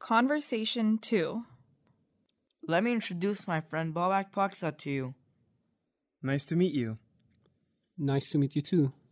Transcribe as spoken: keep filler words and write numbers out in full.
Conversation two. Let me introduce my friend Babak Paksa to you. Nice to meet you. Nice to meet you too.